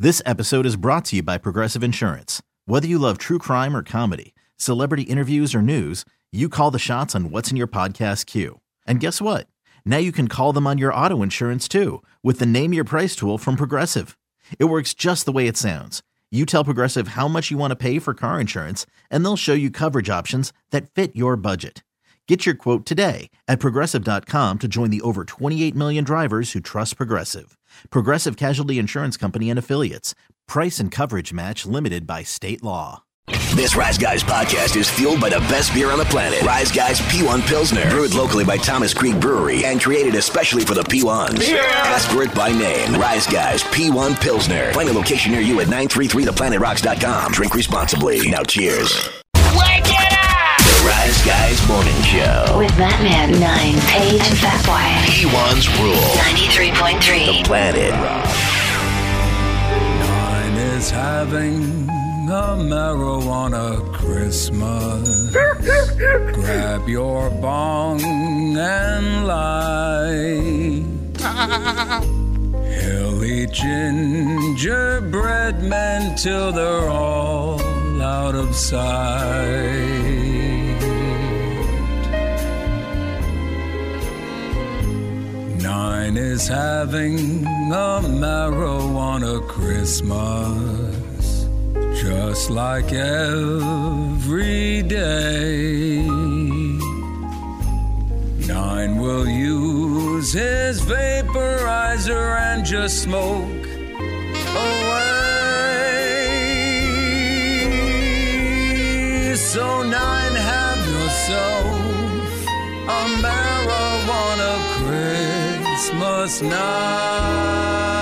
This episode is brought to you by Progressive Insurance. Whether you love true crime or comedy, celebrity interviews or news, you call the shots on what's in your podcast queue. And guess what? Now you can call them on your auto insurance too with the Name Your Price tool from Progressive. It works just the way it sounds. You tell Progressive how much you want to pay for car insurance, and they'll show you coverage options that fit your budget. Get your quote today at Progressive.com to join the over 28 million drivers who trust Progressive. Progressive Casualty Insurance Company and Affiliates. Price and coverage match limited by state law. This Rise Guys podcast is fueled by the best beer on the planet. Rise Guys P1 Pilsner. Brewed locally by Thomas Creek Brewery and created especially for the P1s. Yeah. Ask for it by name. Rise Guys P1 Pilsner. Find a location near you at 933theplanetrocks.com. Drink responsibly. Now cheers. Wake it up! The Rise Guys Morning Show. With Batman 9, Paige, and Fat Boy. P1's Rule. 93.3. The Planet Rock. 9 is having a marijuana Christmas. Grab your bong and light. He'll eat gingerbread men till they're all out of sight. 9 is having a marijuana Christmas. Just like every day, 9 will use his vaporizer and just smoke away. So 9, have yourself a marijuana Christmas night.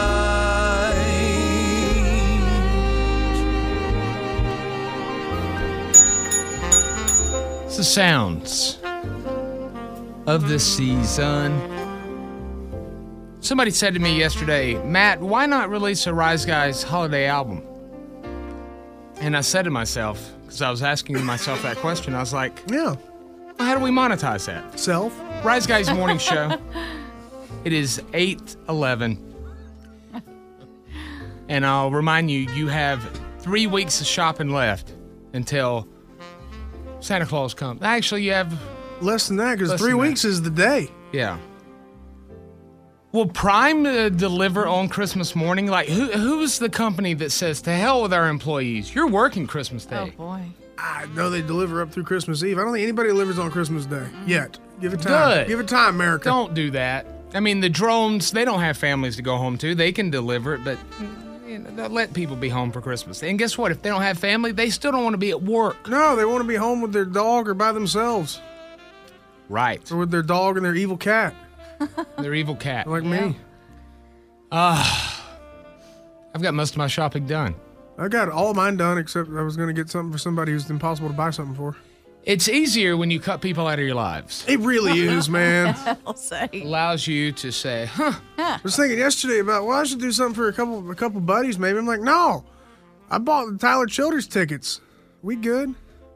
The sounds of this season. Somebody said to me yesterday, Matt, why not release a Rise Guys holiday album? And I said to myself, because I was asking myself that question, I was like, yeah, well, how do we monetize that? Self. Rise Guys Morning Show. It is 8/11. And I'll remind you, you have 3 weeks of shopping left until Santa Claus comes. Actually, you have less than that because 3 weeks is the day. Yeah. Will Prime deliver on Christmas morning? Like, who's the company that says, to hell with our employees? You're working Christmas Day. Oh, boy. I know they deliver up through Christmas Eve. I don't think anybody delivers on Christmas Day yet. Give it time. Good. Give it time, America. Don't do that. I mean, the drones, they don't have families to go home to. They can deliver it, but they'll let people be home for Christmas. And guess what? If they don't have family, they still don't want to be at work. No, they want to be home with their dog or by themselves. Right. Or with their dog and their evil cat. Their evil cat. Like me. I've got most of my shopping done. I got all mine done except I was going to get something for somebody who's impossible to buy something for. It's easier when you cut people out of your lives. It really is, man. I'll say. Allows you to say, huh. I was thinking yesterday about, well, I should do something for a couple buddies maybe. I'm like, no. I bought the Tyler Childers tickets. We good?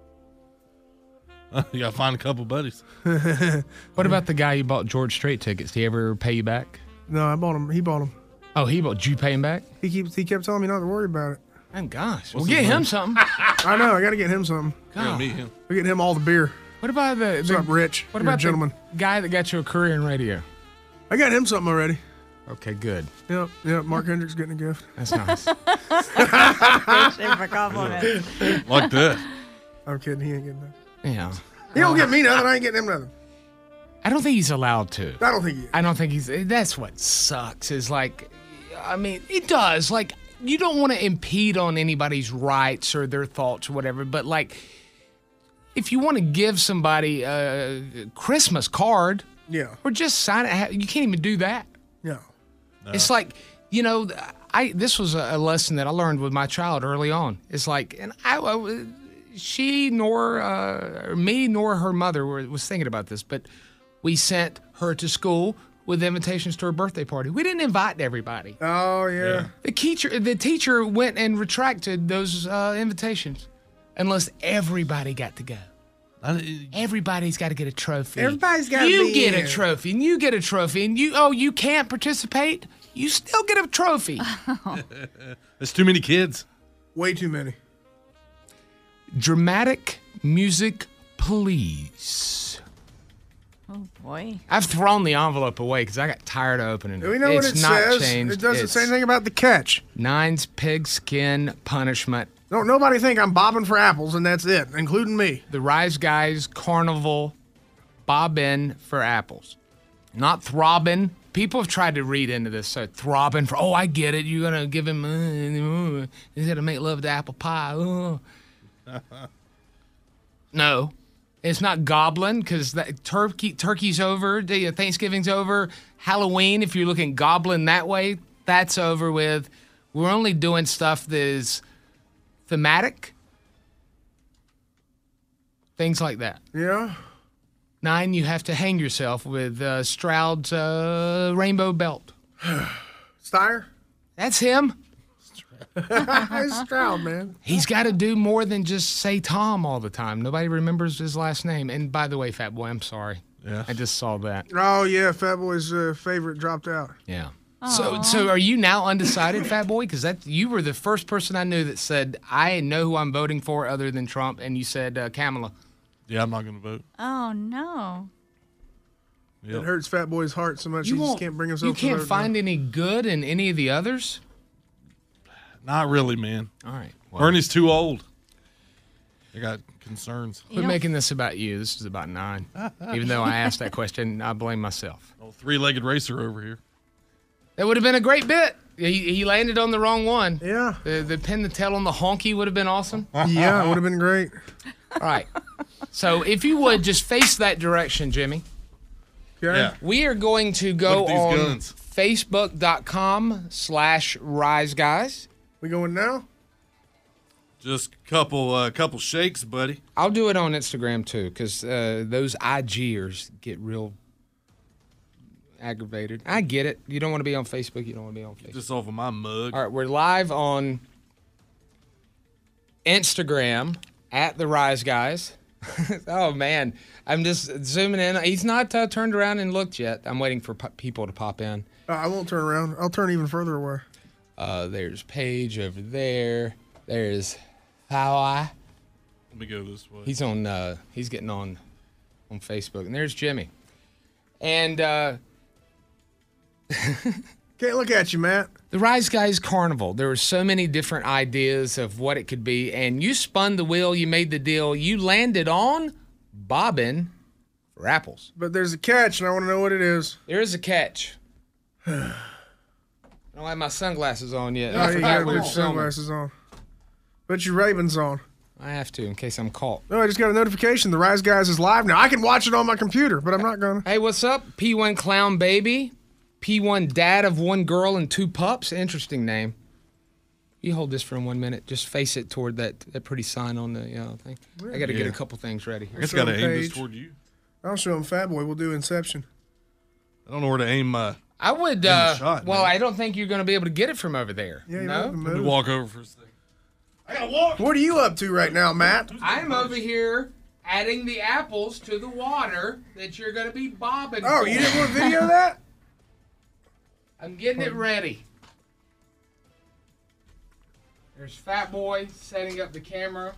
You got to find a couple buddies. What about the guy you bought George Strait tickets? Did he ever pay you back? No, I bought them. He bought them. Oh, did you pay him back? He kept telling me not to worry about it. Oh, gosh. Well, get him something. I know. I got to get him something. God. Meet him. I get him all the beer. What about What's up, Rich? What You're about a gentleman? the guy that got you a career in radio? I got him something already. Okay, good. Yep. Mark Hendricks getting a gift. That's nice. For compliments. Like that. I'm kidding. He ain't getting nothing. Yeah. He don't get me nothing. I ain't getting him nothing. I don't think he's allowed to. I don't think he is. I don't think he's. That's what sucks. Is like, I mean, it does. Like, you don't want to impede on anybody's rights or their thoughts or whatever. But like, if you want to give somebody a Christmas card, Yeah. or just sign it, you can't even do that. No. It's like, this was a lesson that I learned with my child early on. It's like, and she nor me nor her mother was thinking about this, but we sent her to school with invitations to her birthday party. We didn't invite everybody. Oh, yeah. The teacher went and retracted those invitations unless everybody got to go. Everybody's got to get a trophy. Everybody's got to be You get in. a trophy, and you get a trophy, and you can't participate. you still get a trophy. There's too many kids. Way too many. Dramatic music, please. Oh, boy. I've thrown the envelope away because I got tired of opening it. Do we know what It's it not says? changed. It doesn't It's say anything about the catch. Nine's pigskin punishment. Don't nobody think I'm bobbing for apples, and that's it, including me. The Rise Guys Carnival bobbin for apples. Not throbbing. People have tried to read into this. So throbbing for, I get it. You're going to give him, he's going to make love to apple pie. No. It's not goblin because turkey's over, Thanksgiving's over, Halloween, if you're looking goblin that way, that's over with. We're only doing stuff that is thematic. Things like that. Yeah. 9, you have to hang yourself with Stroud's rainbow belt. Steyer? That's him. It's Stroud, man. He's got to do more than just say Tom all the time. Nobody remembers his last name. And by the way, Fat Boy, I'm sorry. Yeah. I just saw that. Oh, yeah, Fat Boy's favorite dropped out. Yeah. So are you now undecided, Fat Boy? Because you were the first person I knew that said, I know who I'm voting for other than Trump, and you said Kamala. Yeah, I'm not going to vote. Oh, no. Yep. It hurts Fat Boy's heart so much he just can't bring himself to You can't vote find now. any good in any of the others? Not really, man. All right. Bernie's too old. I got concerns. Quit making this about you. This is about 9. Even though I asked that question, I blame myself. Oh, three-legged racer over here. That would have been a great bit. He landed on the wrong one. Yeah. The pin the tail on the honky would have been awesome. Yeah, it would have been great. All right. So if you would just face that direction, Jimmy. Okay. Yeah. We are going to go Look at these on guns. Facebook.com/RiseGuys. We going now? Just a couple shakes, buddy. I'll do it on Instagram too, because those IGers get real aggravated. I get it. You don't want to be on Facebook. You don't want to be on Facebook. Just off of my mug. All right, we're live on Instagram at the Rise Guys. Oh man, I'm just zooming in. He's not turned around and looked yet. I'm waiting for people to pop in. I won't turn around. I'll turn even further away. There's Paige over there. There's Howie. Let me go this way. He's on. He's getting on Facebook, and there's Jimmy. And Can't look at you, Matt. the Rise Guys Carnival. There were so many different ideas of what it could be, and you spun the wheel. You made the deal. You landed on bobbin for apples. But there's a catch, and I want to know what it is. There is a catch. I don't have my sunglasses on yet. Oh, I you forgot got we your were filming. sunglasses on. Put your Ray-Bans on. I have to in case I'm caught. No, I just got a notification. The Rise Guys is live now. I can watch it on my computer, but I'm not going to. Hey, what's up? P1 Clown Baby. P1 Dad of 1 girl and 2 pups. Interesting name. You hold this for 1 minute. Just face it toward that pretty sign on the thing. I got to get a couple things ready I here. just got to Show aim this Paige. toward you. I'll show him Fat Boy. We'll do Inception. I don't know where to aim my... I would. the shot, well, man. I don't think you're going to be able to get it from over there. Yeah, you no. have to Let me move. walk over for a second. I got to walk. What are you up to right now, Matt? I'm over here adding the apples to the water that you're going to be bobbing. Oh, for. you didn't want to video that? I'm getting it ready. There's Fat Boy setting up the camera.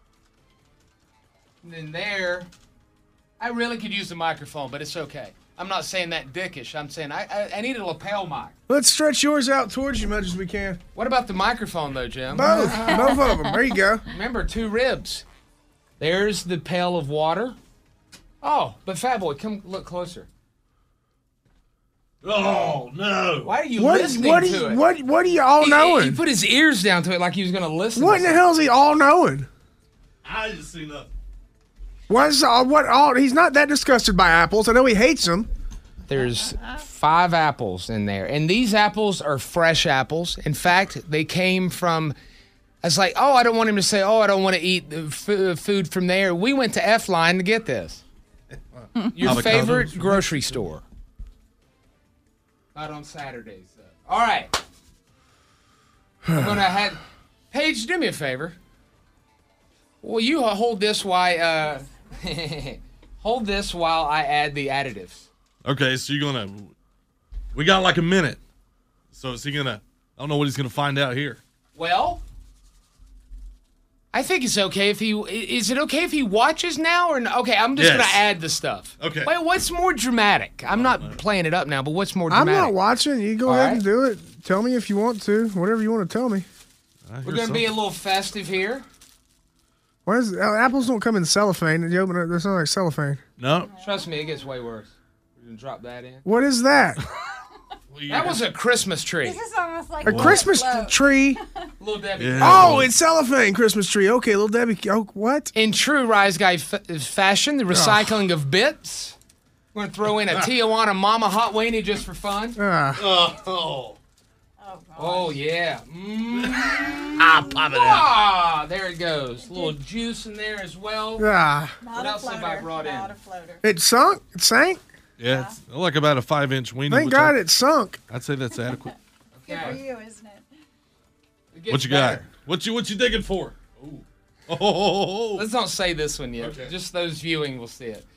And then there, I really could use the microphone, but it's okay. I'm not saying that dickish. I'm saying I need a lapel mic. Let's stretch yours out towards you as much as we can. What about the microphone, though, Jim? Both. Both of them. There you go. Remember, 2 ribs. There's the pail of water. Oh, but Fat Boy, come look closer. Oh, no. Why are you What listening are to you, it? what are you all He knowing? put his ears down to it like he was going to listen. What to in the something. hell is he all knowing? I just seen nothing. He's not that disgusted by apples. I know he hates them. There's 5 apples in there, and these apples are fresh apples. In fact, they came from. I was like, I don't want him to say, I don't want to eat the food from there. We went to F-Line to get this. Your Avocados. favorite grocery store. Not on Saturdays, though. All right. I'm gonna have Paige, do me a favor. Well, you hold this while hold this while I add the additives. Okay, so you're going to... We got like a minute. So is he gonna? I don't know what he's gonna find out here. Well, I think it's okay if he. Is it okay if he watches now or no? Okay, I'm just Yes. gonna add the stuff. Okay. Wait, what's more dramatic? I'm not playing it up now, but what's more I'm dramatic? not watching. You go All ahead right. and do it. Tell me if you want to. Whatever you want to tell me. We're gonna be a little festive here. What is apples don't come in cellophane. You open it, they sound like cellophane. No. Trust me, it gets way worse. We're gonna drop that in. What is that? That was a Christmas tree. This is almost like A Christmas tree? Little Debbie. Yeah. Oh, it's cellophane Christmas tree. Okay, little Debbie. Oh, what? In true Rise Guy fashion, the recycling of bits. We're gonna throw in a Tijuana Mama Hot Weenie just for fun. Oh yeah. Pop it out. Ah, there it goes. A little juice in there as well. Ah, What else have I brought in? Not a floater. it sunk. It sank. Yeah, it's like about a 5-inch weenie. Thank which God it sunk. I'd say that's adequate. Good for Okay. you, isn't it? It gets What you got? better. What you digging for? Ooh. Oh. Let's not say this one yet. Okay. Just those viewing will see it.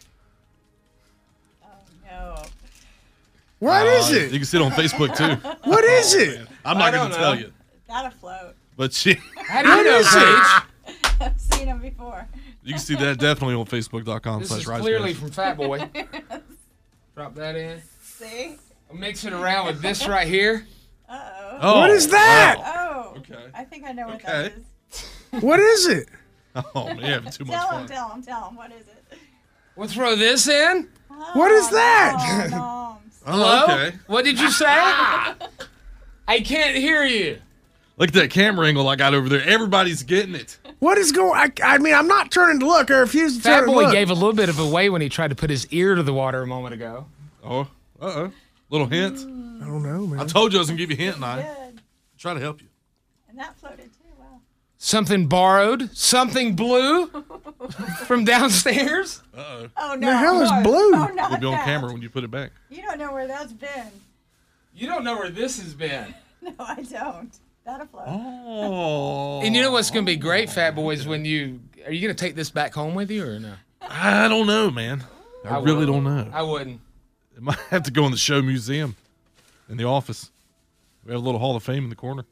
Oh, no. What is You it? can see it on Facebook too. What is it? I'm I not going don't to tell know. you, Not a float. but she. How do you know, Paige? I've seen them before. You can see that definitely on This is Facebook.com/RiseGuys. clearly from Fat Boy. Drop that in. See? I'll mix it around with this right here. Uh-oh. Oh, What is that? Oh. Okay. I think I know what Okay. that is. What is it? Oh man, you're having too much fun. Tell him. What is it? We'll throw this in. What is that? No. Hello? Okay. What did you say? I can't hear you. Look at that camera angle I got over there. Everybody's getting it. What is going? I mean, I'm not turning to look. I refuse to Fat turn to Boy look. gave a little bit of away when he tried to put his ear to the water a moment ago. Oh, little hint. I don't know, man. I told you I was gonna give you a hint, and I Good. try to help you. And that floated too. Wow. Something borrowed, something blue from downstairs. Oh no. The hell is blue? Oh, not We'll be on that. camera when you put it back. You don't know where that's been. You don't know where this has been. No, I don't. That a float. Oh. And you know what's going to be great, Fat Boys, when you... Are you going to take this back home with you or no? I don't know, man. I really don't know. I wouldn't. It might have to go in the show museum in the office. We have a little Hall of Fame in the corner.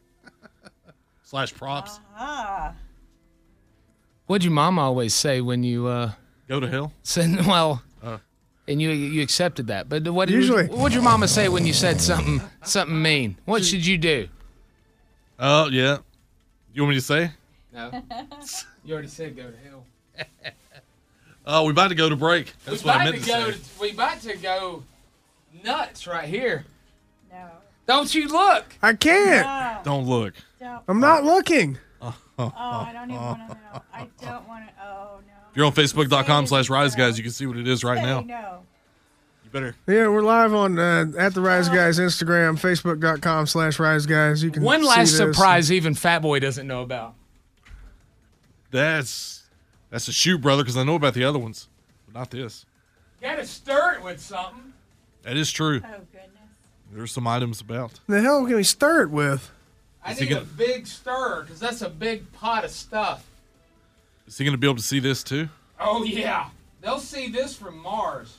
/ props. Ah. What'd your mama always say when you Go to hell. said, well... And you accepted that. But Usually- what'd your mama say when you said something mean? What should you do? Oh, yeah. You want me to say? No. You already said go to hell. Oh, we're about to go to break. That's what I meant to say. We about to go nuts right here. No. Don't you look? I can't. No. Don't look. Don't. I'm not looking. Oh, I don't even want to know. I don't want to. Oh no. If you're on Facebook.com/RiseGuys, you can see what it is right Say now. no. You better. Yeah, we're live on at the Rise Guys Instagram, Facebook.com/Rise Guys. You can One see last this. surprise even Fat Boy doesn't know about. That's a shoot, brother, because I know about the other ones, but not this. Gotta stir it with something. That is true. Oh goodness. There's some items about. The hell can we stir it with? I Is he need a gonna- big stir, because that's a big pot of stuff. Is he going to be able to see this too? Oh, yeah. They'll see this from Mars.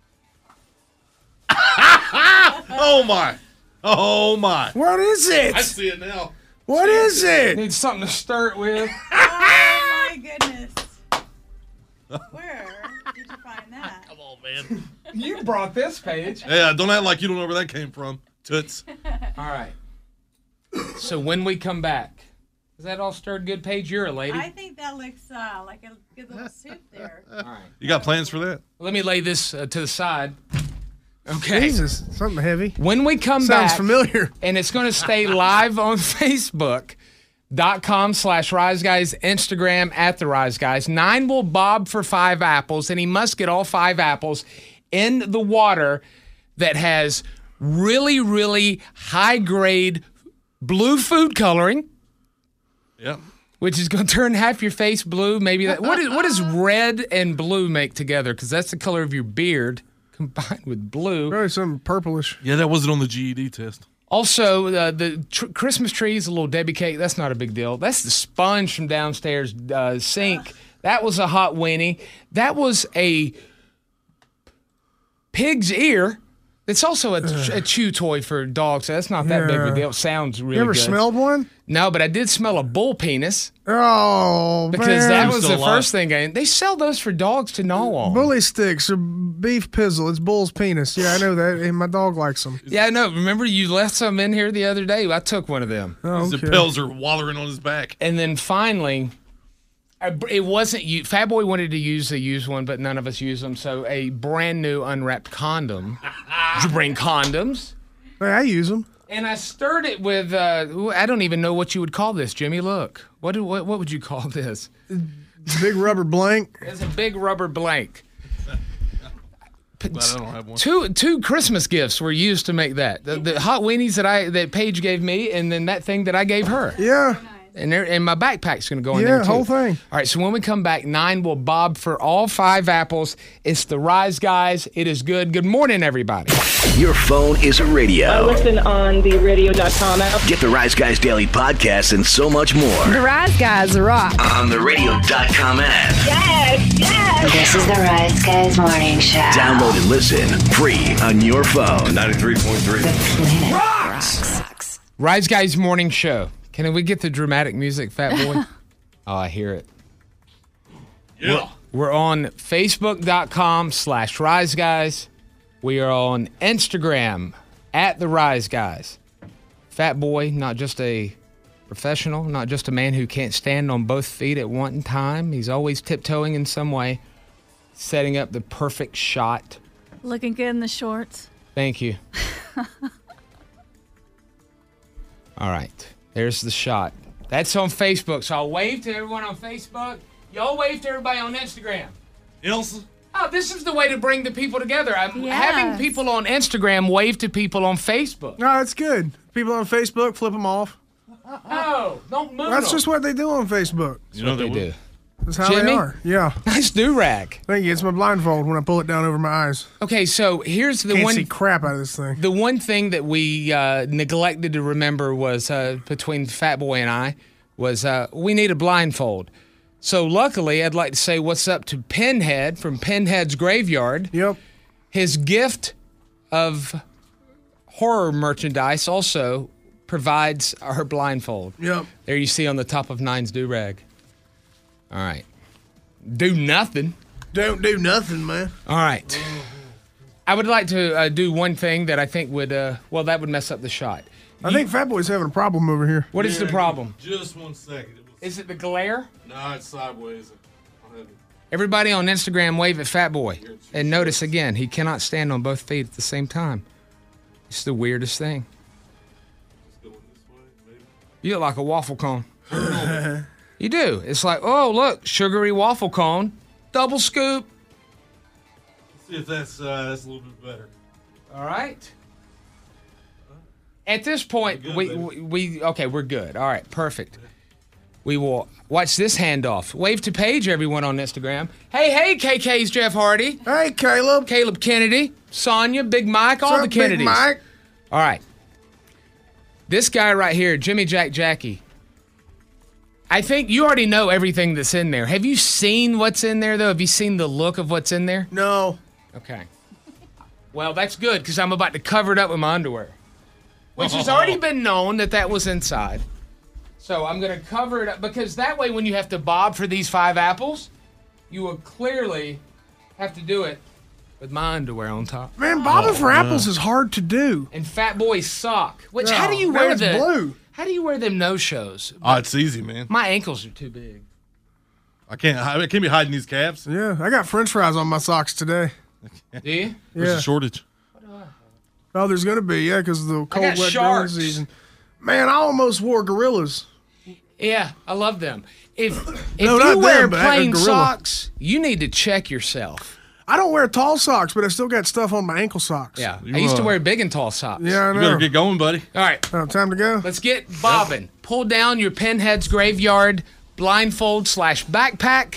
Oh my! Oh my! What is it? I see it now. What is it? Need something to stir it with. Oh my goodness. Where did you find that? Come on, man. You brought this, Paige. Yeah, don't act like you don't know where that came from, toots. All right. So when we come back, is that all stirred good, Paige? You're a lady. I think that looks like a good little soup there. All right. You got plans for that? Let me lay this to the side. Okay. Jesus, something heavy. When we come Sounds back, familiar. and it's going to stay live on Facebook.com/Rise Guys, Instagram at the Rise Guys. 9 will bob for 5 apples, and he must get all 5 apples in the water that has really, really high grade blue food coloring, Yep. which is going to turn half your face blue. Maybe that. What does red and blue make together? Because that's the color of your beard combined with blue. Probably something purplish. Yeah, that wasn't on the GED test. Also, the Christmas tree is a little Debbie cake. That's not a big deal. That's the sponge from downstairs sink. That was a hot weenie. That was a pig's ear It's also a chew toy for dogs. So that's not that big of a deal. It sounds really good. You ever smelled one? No, but I did smell a bull penis. Oh, because man. that was the Still first thing. They sell those for dogs to gnaw on. Bully sticks or beef pizzle. It's bull's penis. Yeah, I know that. And my dog likes them. Yeah, I know. Remember you left some in here the other day? I took one of them. Oh, The okay. pills are wallering on his back. And then finally, it wasn't you. Fat Boy wanted to use the used one, but none of us use them. So a brand new unwrapped condom. Did you bring condoms? Hey, I use them. And I stirred it with, I don't even know what you would call this, Jimmy. Look. What would you call this? Big rubber blank. It's a big rubber blank. But I don't have one. Two Christmas gifts were used to make that. The hot weenies that Paige gave me, and then that thing that I gave her. Yeah. And my backpack's going to go in there, too. Yeah, whole thing. All right, so when we come back, 9 will bob for all 5 apples. It's the Rise Guys. It is good. Good morning, everybody. Your phone is a radio. I listen on the radio.com app. Get the Rise Guys Daily Podcast and so much more The Rise Guys rock. on the radio.com app. Yes, yes. This is the Rise Guys Morning Show. Download and listen free on your phone. 93.3. Planet rocks. Rise Guys Morning Show. Can we get the dramatic music, Fat Boy? Oh, I hear it. Yeah. We're on Facebook.com/Rise Guys. We are on Instagram @The Rise Guys. Fat Boy, not just a professional, not just a man who can't stand on both feet at one time. He's always tiptoeing in some way, setting up the perfect shot. Looking good in the shorts. Thank you. All right. There's the shot. That's on Facebook. So I'll wave to everyone on Facebook. Y'all wave to everybody on Instagram. Ilse? Oh, this is the way to bring the people together. I'm Yes. having people on Instagram wave to people on Facebook. No, that's good. People on Facebook, flip them off. Oh, don't move That's them. just what they do on Facebook. You know they do. That's how Jimmy? they are. Yeah. Nice do-rag. Thank you. It's my blindfold when I pull it down over my eyes. Okay, so here's the Can't one. see crap out of this thing. The one thing that we neglected to remember was between Fat Boy and I was we need a blindfold. So luckily, I'd like to say what's up to Pinhead from Pinhead's Graveyard. Yep. His gift of horror merchandise also provides our blindfold. Yep. There you see on the top of Nine's do-rag. All right. Do nothing. Don't do nothing, man. All right. I would like to do one thing that I think would, that would mess up the shot. I think Fat Boy's having a problem over here. What is the problem? Just 1 second. Is it the glare? No, it's sideways. Everybody on Instagram wave at Fat Boy. And notice again, he cannot stand on both feet at the same time. It's the weirdest thing. You look like a waffle cone. You do. It's like, oh, look, sugary waffle cone, double scoop. Let's see if that's a little bit better. All right. At this point, we're good. All right, perfect. We will watch this handoff. Wave to Paige, everyone on Instagram. Hey, KK's Jeff Hardy. Hey, Caleb. Caleb Kennedy, Sonia, Big Mike, all What's the up, Kennedys. Big Mike? All right. This guy right here, Jimmy Jack Jackie. I think you already know everything that's in there. Have you seen what's in there, though? Have you seen the look of what's in there? No. Okay. Well, that's good because I'm about to cover it up with my underwear, which has already been known that was inside. So I'm going to cover it up because that way when you have to bob for these 5 apples, you will clearly have to do it with my underwear on top. Man, bobbing for apples is hard to do. And Fat Boy's sock. Which Oh, how do you now wear it's the blue. How do you wear them no-shows? Oh, it's easy, man. My ankles are too big. I can't be hiding these calves. Yeah, I got French fries on my socks today. Do you? There's Yeah. a shortage. Oh, there's going to be, yeah, because of the cold, got wet growing sharks. season. Man, I almost wore gorillas. Yeah, I love them. If No, you not wear them, but a plain gorilla. socks, you need to check yourself. I don't wear tall socks, but I still got stuff on my ankle socks. Yeah, You, I used to uh, wear big and tall socks. Yeah, I You know. better get going, buddy. All right, Oh, time to go. let's get bobbing. Pull down your Pinhead's Graveyard blindfold / backpack.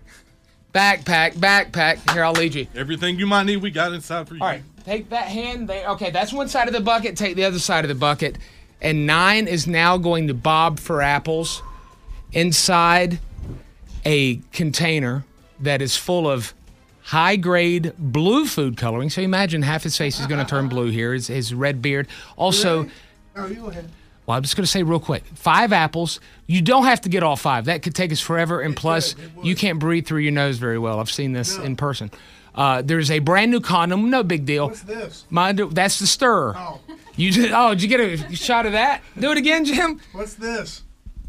Backpack. Here, I'll lead you. Everything you might need, we got inside for you. All right, take that hand there. Okay, that's one side of the bucket. Take the other side of the bucket. And 9 is now going to bob for apples inside a container that is full of high-grade blue food coloring. So imagine half his face is going to turn blue here, his red beard. Also, Oh, you go ahead. well, I'm just going to say real quick, 5 apples. You don't have to get all 5. That could take us forever, and plus, you can't breathe through your nose very well. I've seen this in person. There's a brand new condom, no big deal. What's this? That's the stir. Oh. Did you get a shot of that? Do it again, Jim? What's this?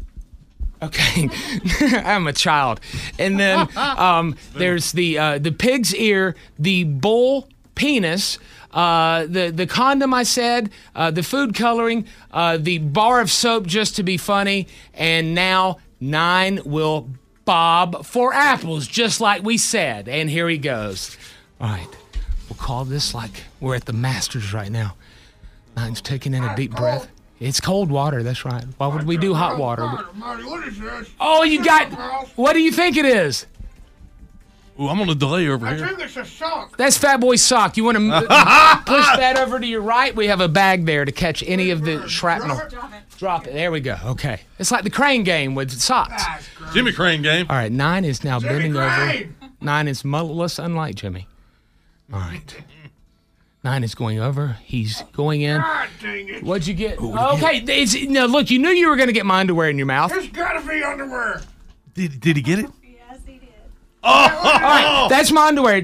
Okay, I'm a child. And then there's the pig's ear, the bull penis, the condom I said, the food coloring, the bar of soap just to be funny, and now 9 will bob for apples, just like we said. And here he goes. All right, we'll call this like we're at the Masters right now. 9's taking in a deep breath. It's cold water, that's right. Why would we do hot water? What is this? Oh, you got, what do you think it is? Ooh, I'm on a delay over I here. think it's a sock. That's Fat Boy's sock. You want to push that over to your right? We have a bag there to catch any of the shrapnel. Drop it. There we go. Okay. It's like the crane game with socks. Jimmy Crane game. All right, 9 is now bending over. Crane! 9 is mulletless, unlike Jimmy. All right. 9 is going over. He's going in. God dang it. What'd you get? Okay. No, look, you knew you were going to get my underwear in your mouth. There's gotta be underwear. Did he get it? Yes, he did. All right, that's my underwear.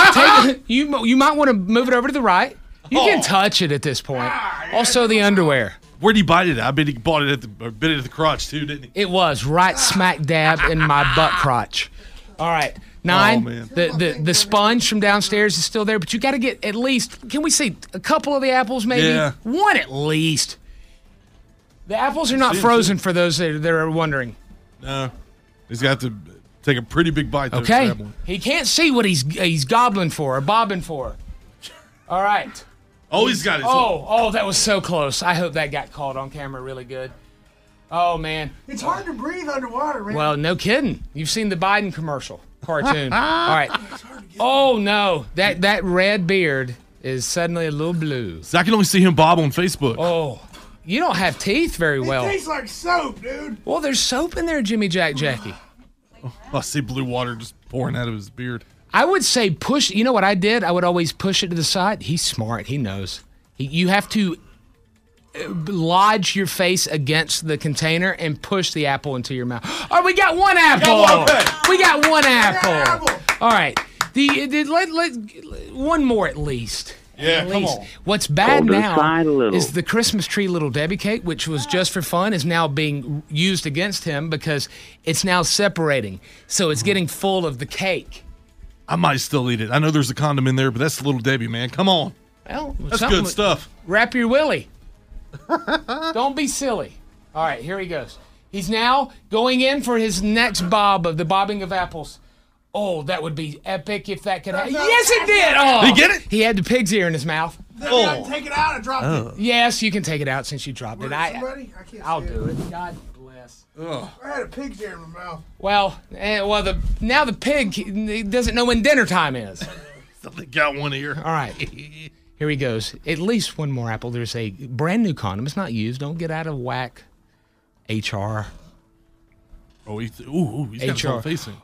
You might want to move it over to the right. You can touch it at this point. Also, the underwear. Where'd he bite it at? I bet he bought it bit it at the crotch too, didn't he? It was right smack dab in my butt crotch. All right, 9. Oh, man. The sponge from downstairs is still there, but you got to get at least. Can we say a couple of the apples, maybe? Yeah. 1 at least. The apples are not frozen for those that are wondering. No, he's got to take a pretty big bite. There, Okay, traveling. he can't see what he's gobbling for or bobbing for. All right. Oh, he's got it. Oh, that was so close. I hope that got caught on camera really good. Oh, man. It's hard to breathe underwater, man. Well, no kidding. You've seen the Biden commercial cartoon. All right. Oh, no. That red beard is suddenly a little blue. So I can only see him bob on Facebook. Oh, you don't have teeth very well. It tastes like soap, dude. Well, there's soap in there, Jimmy Jack Jackie. I see blue water just pouring out of his beard. I would say push. You know what I did? I would always push it to the side. He's smart. He knows. You have to lodge your face against the container and push the apple into your mouth. Oh, we got 1 apple. We got 1 apple. All right. One more at least. Yeah, come on. What's bad now is the Christmas tree Little Debbie cake, which was just for fun, is now being used against him because it's now separating. So it's getting full of the cake. I might still eat it. I know there's a condom in there, but that's Little Debbie, man. Come on. Well, That's good stuff. Wrap your willy. Don't be silly. All right, here he goes. He's now going in for his next bob of the bobbing of apples. Oh, that would be epic if that could happen. Yes, it did. Oh, Did he get it? He had the pig's ear in his mouth. Maybe I can take it out and drop it. Yes, you can take it out since you dropped it. Somebody? I can't I'll see do it. God bless. I had a pig's ear in my mouth. Well, now the pig he doesn't know when dinner time is. They got 1 ear. All right. Here he goes. At least 1 more apple. There's a brand new condom. It's not used. Don't get out of whack. HR. Oh, he's got his whole face in.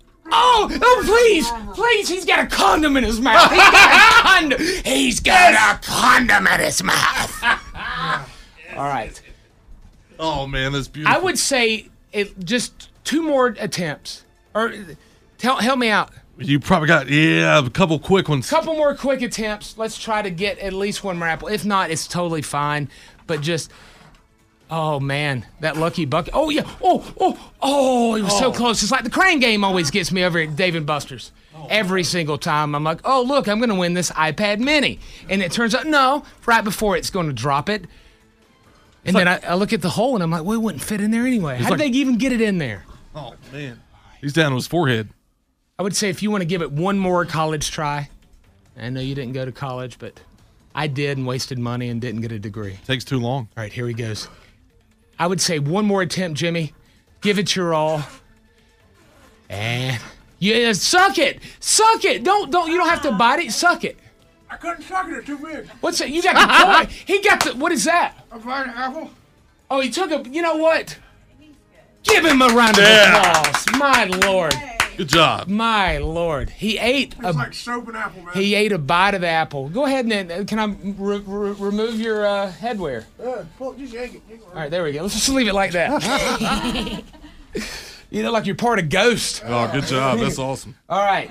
Oh, please. He's got a condom in his mouth. He's got a condom in his mouth. All right. Oh, man, that's beautiful. I would say just 2 more attempts. Or help me out. You probably got, a couple quick ones. Couple more quick attempts. Let's try to get at least 1 more apple. If not, it's totally fine. But just, oh man, that lucky bucket. Oh yeah. Oh, it was so close. It's like the crane game always gets me over at Dave & Buster's. Every single time I'm like, oh look, I'm gonna win this iPad Mini, and it turns out no. Right before it's going to drop it, and then I look at the hole and I'm like, well, it wouldn't fit in there anyway. How did they even get it in there? Oh man, he's down to his forehead. I would say if you want to give it 1 more college try. I know you didn't go to college, but I did and wasted money and didn't get a degree. Takes too long. All right, here he goes. I would say 1 more attempt, Jimmy. Give it your all. And suck it. Suck it. Don't you don't have to bite it. Suck it. I couldn't suck it. It's too big. What's it? You got the toy. He got the, what is that? A pineapple. Oh, he took a, you know what? Give him a round of applause. My Lord. Good job. My Lord. He ate It's like soap and apple, man. He ate a bite of the apple. Go ahead and can I remove your headwear? Just yank it. All right, there we go. Let's just leave it like that. You know, like you're part of Ghost. Oh, good job. That's awesome. All right.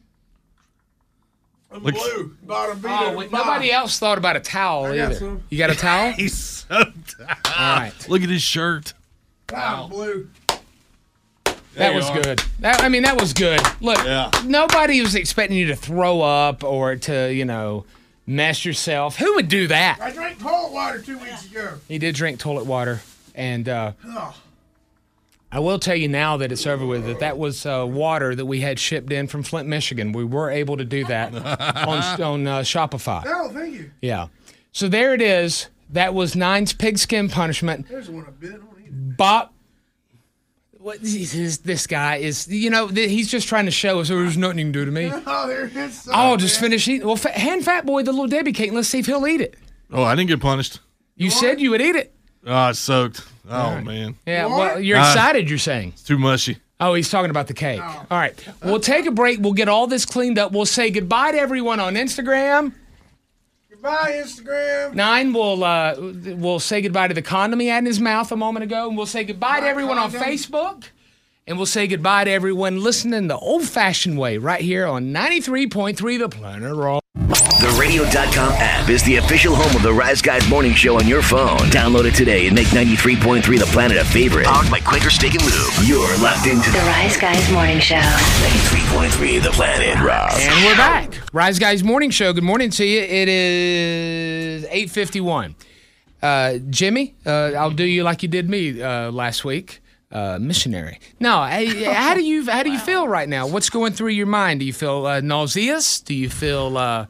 I'm blue. Bottom beat. Nobody else thought about a towel I got either. some. You got a towel? He's so tired. All right. Look at his shirt. I'm blue. That was good. That was good. Look, Yeah. nobody was expecting you to throw up or to, mess yourself. Who would do that? I drank toilet water 2 weeks ago. He did drink toilet water. And I will tell you now that it's over with that was water that we had shipped in from Flint, Michigan. We were able to do that on Shopify. Oh, thank you. Yeah. So there it is. That was Nine's pigskin punishment. There's one I bit on. Bob. What this guy is, he's just trying to show us there's nothing you can do to me. Oh, there it is. Oh, just finish eating. Well, hand Fat Boy the Little Debbie cake and let's see if he'll eat it. Oh, I didn't get punished. You said you would eat it. Oh, it's soaked. Oh, man. Yeah, well, you're excited, you're saying. It's too mushy. Oh, he's talking about the cake. All right. We'll take a break. We'll get all this cleaned up. We'll say goodbye to everyone on Instagram. Goodbye, Instagram. Nine will say goodbye to the condom he had in his mouth a moment ago. And we'll say goodbye to everyone on Facebook. And we'll say goodbye to everyone listening the old-fashioned way right here on 93.3 The Planet Rock. The Radio.com app is the official home of the Rise Guys Morning Show on your phone. Download it today and make 93.3 The Planet a favorite. Powered by Quaker Steak and Lube. You're locked into The Rise Guys Morning Show. 93.3 The Planet Rock. And we're back. Rise Guys Morning Show. Good morning to you. It is 8:51. Jimmy, I'll do you like you did me last week. Missionary. No, how do you feel right now? What's going through your mind? Do you feel nauseous? Do you feel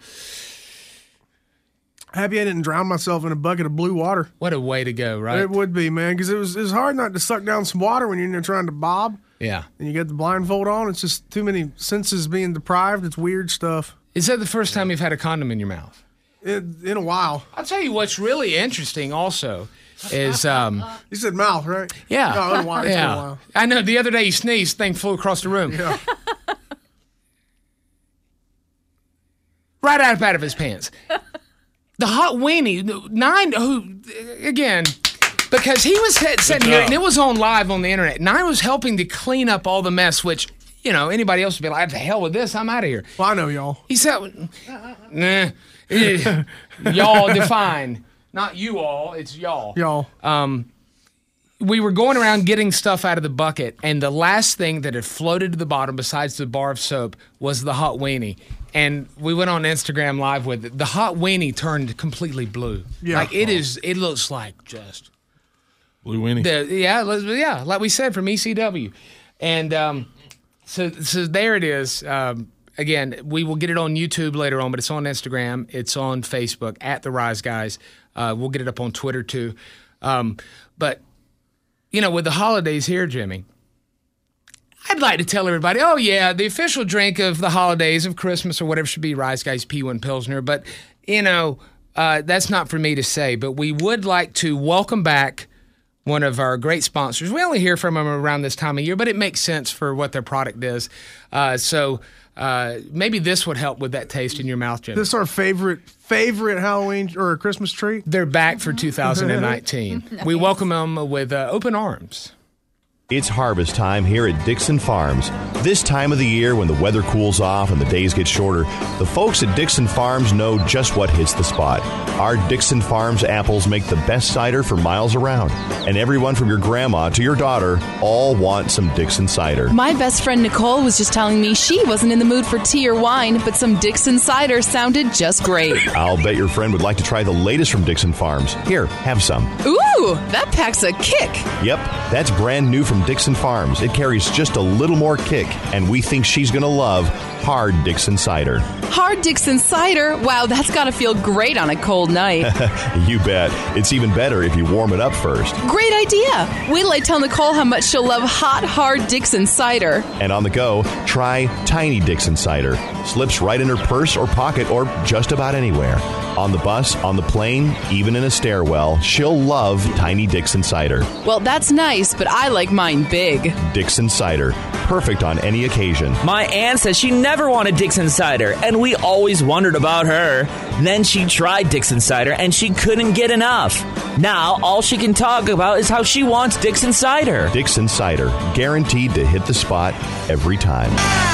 happy I didn't drown myself in a bucket of blue water? What a way to go, right? It would be, man, because it was hard not to suck down some water when you're in there trying to bob. Yeah. And you get the blindfold on. It's just too many senses being deprived. It's weird stuff. Is that the first time you've had a condom in your mouth? In a while. I'll tell you what's really interesting also is you said mouth, right? Yeah. No, in a while. It's been a while. I know the other day you sneezed, thing flew across the room. Yeah. Right out of his pants. The hot weenie, Nine, who, again, because he was sitting here and it was on live on the internet. Nine was helping to clean up all the mess, which, anybody else would be like, the hell with this, I'm out of here. Well, I know y'all. He said, nah, y'all define. Not you all, it's y'all. Y'all. We were going around getting stuff out of the bucket, and the last thing that had floated to the bottom besides the bar of soap was the hot weenie. And we went on Instagram Live with it. The hot weenie turned completely blue. Yeah. Like it looks like just blue weenie. Yeah, like we said from ECW. And so there it is. Again, we will get it on YouTube later on, but it's on Instagram. It's on Facebook at The Rise Guys. We'll get it up on Twitter too. But, with the holidays here, Jimmy, I'd like to tell everybody, oh, yeah, the official drink of the holidays of Christmas or whatever should be Rise Guys P1 Pilsner. But, that's not for me to say. But we would like to welcome back one of our great sponsors. We only hear from them around this time of year, but it makes sense for what their product is. So maybe this would help with that taste in your mouth, Jimmy. This is our favorite Halloween or Christmas treat. They're back for 2019. Nice. We welcome them with open arms. It's harvest time here at Dixon Farms. This time of the year when the weather cools off and the days get shorter, the folks at Dixon Farms know just what hits the spot. Our Dixon Farms apples make the best cider for miles around. And everyone from your grandma to your daughter all want some Dixon cider. My best friend Nicole was just telling me she wasn't in the mood for tea or wine, but some Dixon cider sounded just great. I'll bet your friend would like to try the latest from Dixon Farms. Here, have some. Ooh, that packs a kick. Yep, that's brand new from Dixon Farms. It carries just a little more kick, and we think she's going to love Hard Dixon Cider. Hard Dixon Cider? Wow, that's got to feel great on a cold night. You bet. It's even better if you warm it up first. Great idea. Wait till I tell Nicole how much she'll love hot, hard Dixon Cider. And on the go, try Tiny Dixon Cider. Slips right in her purse or pocket or just about anywhere. On the bus, on the plane, even in a stairwell, she'll love Tiny Dixon Cider. Well, that's nice, but I like mine big. Dixon Cider. perfect on any occasion. My aunt says she never wanted Dixon Cider, and we always wondered about her. Then she tried Dixon Cider, and she couldn't get enough. Now, all she can talk about is how she wants Dixon Cider. Dixon Cider, guaranteed to hit the spot every time.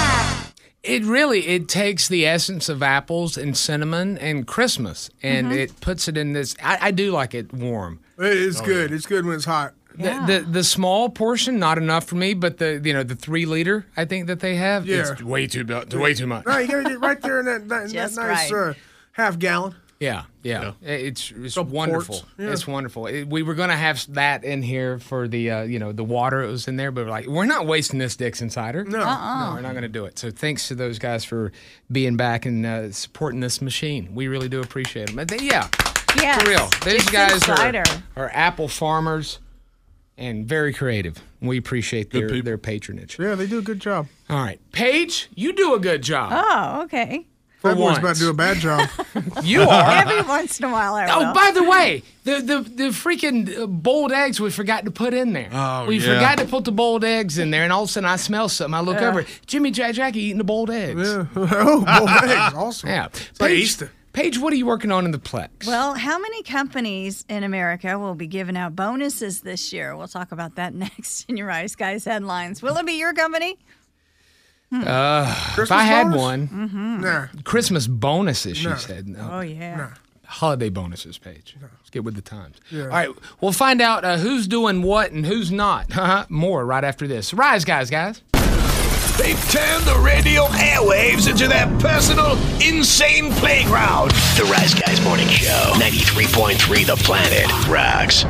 It takes the essence of apples and cinnamon and Christmas, and it puts it in this. I do like it warm. It is good. Yeah. It's good when it's hot. The small portion, not enough for me, but the 3 liter I think that they have, it's way too much. No, you gotta get right there in that nice half gallon. Yeah. It's wonderful. Yeah. It's wonderful. We were gonna have that in here for the the water that was in there, but we're like, we're not wasting this Dixon Cider. No, we're not gonna do it. So thanks to those guys for being back and supporting this machine. We really do appreciate them. For real. These guys are apple farmers and very creative. We appreciate their patronage. Yeah, they do a good job. All right, Paige, you do a good job. Oh, okay. Everyone's about to do a bad job. You are. Every once in a while, I will. Oh, by the way, the freaking boiled eggs we forgot to put in there. Oh, we forgot to put the boiled eggs in there, and all of a sudden I smell something. I look over, Jimmy Jackie eating the boiled eggs. Yeah. Oh, boiled eggs, awesome. Yeah. It's like Easter. Paige, what are you working on in the Plex? Well, how many companies in America will be giving out bonuses this year? We'll talk about that next in your Rise Guys headlines. Will it be your company? If I had one, Nah. Christmas bonuses, she said. No. Oh, yeah. Nah. Holiday bonuses, Paige. Let's get with the times. Yeah. All right, we'll find out who's doing what and who's not. More right after this. Rise, guys. They've turned the radio airwaves into their personal, insane playground. The Rise Guys Morning Show. 93.3 The Planet rocks.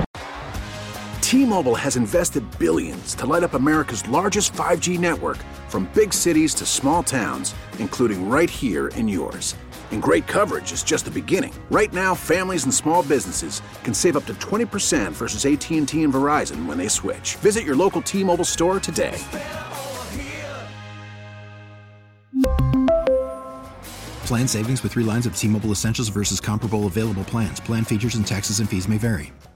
T-Mobile has invested billions to light up America's largest 5G network, from big cities to small towns, including right here in yours. And great coverage is just the beginning. Right now, families and small businesses can save up to 20% versus AT&T and Verizon when they switch. Visit your local T-Mobile store today. Plan savings with 3 lines of T-Mobile Essentials versus comparable available plans. Plan features and taxes and fees may vary.